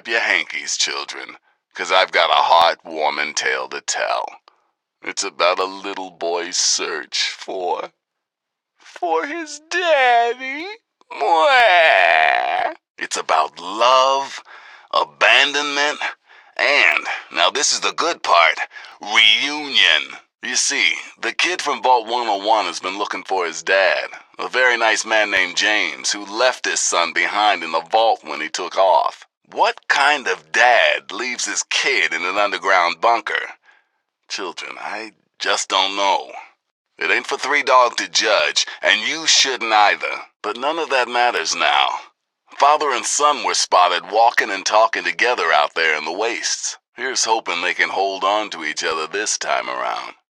up your hankies, children, 'cause I've got a heartwarming tale to tell. It's about a little boy's search for his daddy. Mwah. It's about love, abandonment, and, now this is the good part, reunion. You see, the kid from Vault 101 has been looking for his dad, a very nice man named James, who left his son behind in the vault when he took off. What kind of dad leaves his kid in an underground bunker? Children, I just don't know. It ain't for Three Dog to judge, and you shouldn't either. But none of that matters now. Father and son were spotted walking and talking together out there in the wastes. Here's hoping they can hold on to each other this time around.